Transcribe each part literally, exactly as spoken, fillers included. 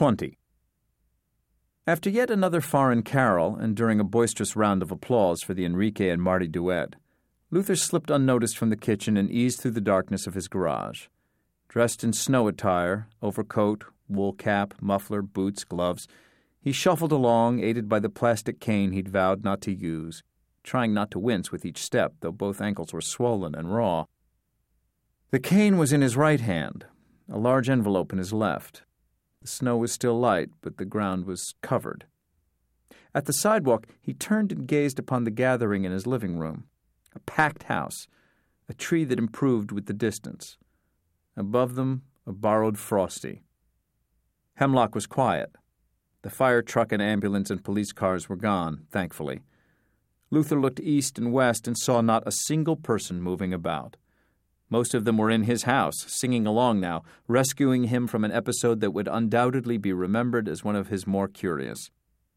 twenty. After yet another foreign carol, and during a boisterous round of applause for the Enrique and Marty duet, Luther slipped unnoticed from the kitchen and eased through the darkness of his garage. Dressed in snow attire, overcoat, wool cap, muffler, boots, gloves, he shuffled along, aided by the plastic cane he'd vowed not to use, trying not to wince with each step, though both ankles were swollen and raw. The cane was in his right hand, a large envelope in his left. The snow was still light, but the ground was covered. At the sidewalk, he turned and gazed upon the gathering in his living room. A packed house, a tree that improved with the distance. Above them, a borrowed Frosty. Hemlock was quiet. The fire truck and ambulance and police cars were gone, thankfully. Luther looked east and west and saw not a single person moving about. Most of them were in his house, singing along now, rescuing him from an episode that would undoubtedly be remembered as one of his more curious.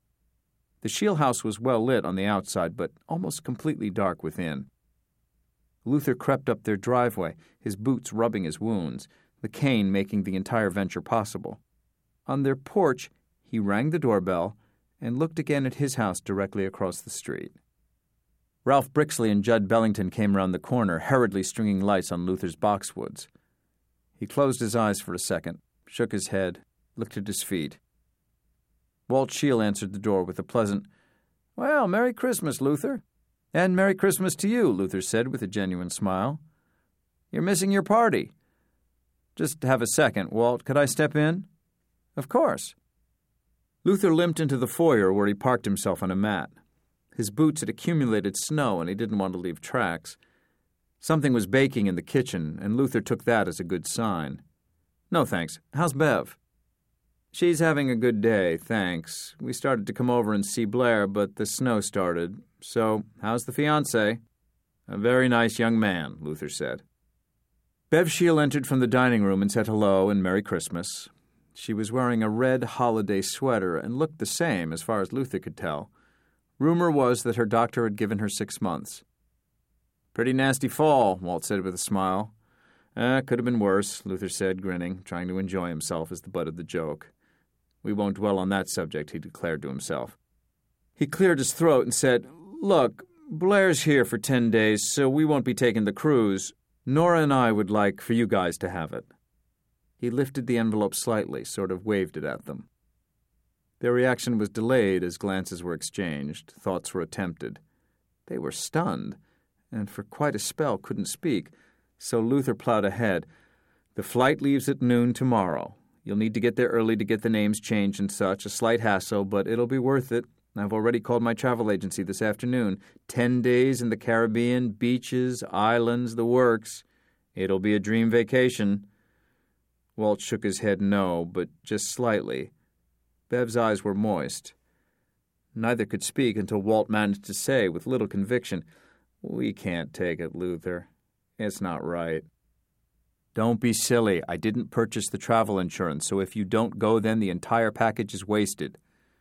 The Scheel house was well lit on the outside, but almost completely dark within. Luther crept up their driveway, his boots rubbing his wounds, the cane making the entire venture possible. On their porch, he rang the doorbell and looked again at his house directly across the street. Ralph Brixley and Judd Bellington came around the corner, hurriedly stringing lights on Luther's boxwoods. He closed his eyes for a second, shook his head, looked at his feet. Walt Scheel answered the door with a pleasant, "Well, Merry Christmas, Luther." "And Merry Christmas to you," Luther said with a genuine smile. "You're missing your party." "Just have a second, Walt. Could I step in?" "Of course." Luther limped into the foyer where he parked himself on a mat. His boots had accumulated snow, and he didn't want to leave tracks. Something was baking in the kitchen, and Luther took that as a good sign. "No, thanks. How's Bev?" "She's having a good day, thanks. We started to come over and see Blair, but the snow started. So, how's the fiancé?" "A very nice young man," Luther said. Bev Scheel entered from the dining room and said hello and Merry Christmas. She was wearing a red holiday sweater and looked the same as far as Luther could tell. Rumor was that her doctor had given her six months. "Pretty nasty fall," Walt said with a smile. Eh, could have been worse," Luther said, grinning, trying to enjoy himself as the butt of the joke. "We won't dwell on that subject," he declared to himself. He cleared his throat and said, "Look, Blair's here for ten days, so we won't be taking the cruise. Nora and I would like for you guys to have it." He lifted the envelope slightly, sort of waved it at them. Their reaction was delayed as glances were exchanged, thoughts were attempted. They were stunned, and for quite a spell couldn't speak, so Luther plowed ahead. "The flight leaves at noon tomorrow. You'll need to get there early to get the names changed and such, a slight hassle, but it'll be worth it. I've already called my travel agency this afternoon. Ten days in the Caribbean, beaches, islands, the works. It'll be a dream vacation." Walt shook his head no, but just slightly. Bev's eyes were moist. Neither could speak until Walt managed to say, with little conviction, "We can't take it, Luther. It's not right." "Don't be silly. I didn't purchase the travel insurance, so if you don't go then the entire package is wasted."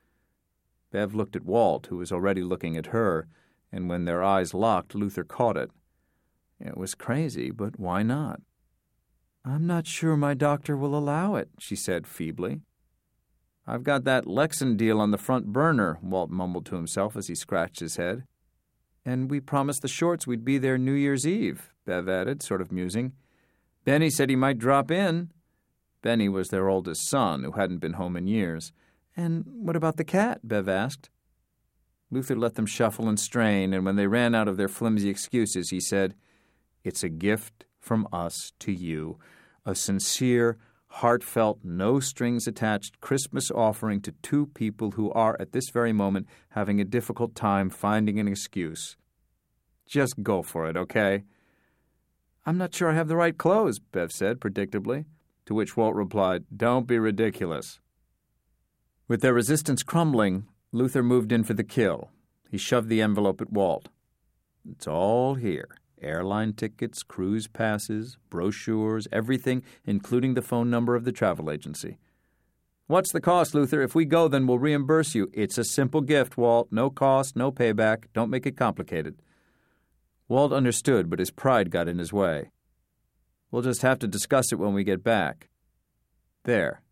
Bev looked at Walt, who was already looking at her, and when their eyes locked, Luther caught it. It was crazy, but why not? "I'm not sure my doctor will allow it," she said feebly. "I've got that Lexan deal on the front burner," Walt mumbled to himself as he scratched his head. "And we promised the Shorts we'd be there New Year's Eve," Bev added, sort of musing. "Benny said he might drop in." Benny was their oldest son, who hadn't been home in years. "And what about the cat?" Bev asked. Luther let them shuffle and strain, and when they ran out of their flimsy excuses, he said, "It's a gift from us to you, a sincere, heartfelt, no-strings-attached Christmas offering to two people who are, at this very moment, having a difficult time finding an excuse. Just go for it, okay?" "I'm not sure I have the right clothes," Bev said, predictably, to which Walt replied, "Don't be ridiculous." With their resistance crumbling, Luther moved in for the kill. He shoved the envelope at Walt. "It's all here. Airline tickets, cruise passes, brochures, everything, including the phone number of the travel agency." "What's the cost, Luther? If we go, then we'll reimburse you." "It's a simple gift, Walt. No cost, no payback. Don't make it complicated." Walt understood, but his pride got in his way. "We'll just have to discuss it when we get back." There.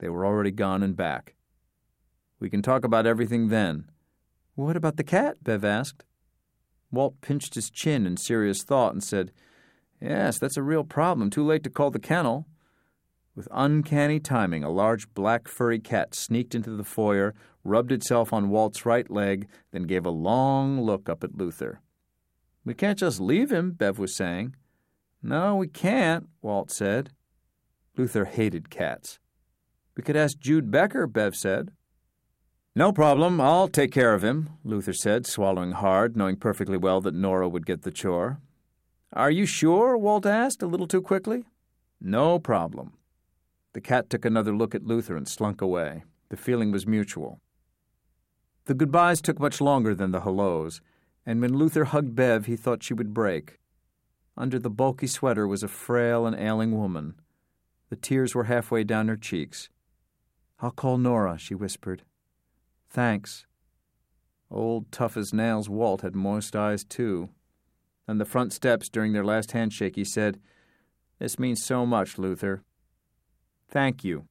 They were already gone and back. "We can talk about everything then." "What about the cat?" Bev asked. Walt pinched his chin in serious thought and said, "Yes, that's a real problem. Too late to call the kennel." With uncanny timing, a large black furry cat sneaked into the foyer, rubbed itself on Walt's right leg, then gave a long look up at Luther. "We can't just leave him," Bev was saying. "No, we can't," Walt said. Luther hated cats. "We could ask Jude Becker," Bev said. "No problem, I'll take care of him," Luther said, swallowing hard, knowing perfectly well that Nora would get the chore. "Are you sure?" Walt asked, a little too quickly. "No problem." The cat took another look at Luther and slunk away. The feeling was mutual. The goodbyes took much longer than the hellos, and when Luther hugged Bev, he thought she would break. Under the bulky sweater was a frail and ailing woman. The tears were halfway down her cheeks. "I'll call Nora," she whispered. "Thanks." Old tough as nails Walt had moist eyes, too. On the front steps during their last handshake, he said, "This means so much, Luther." "Thank you."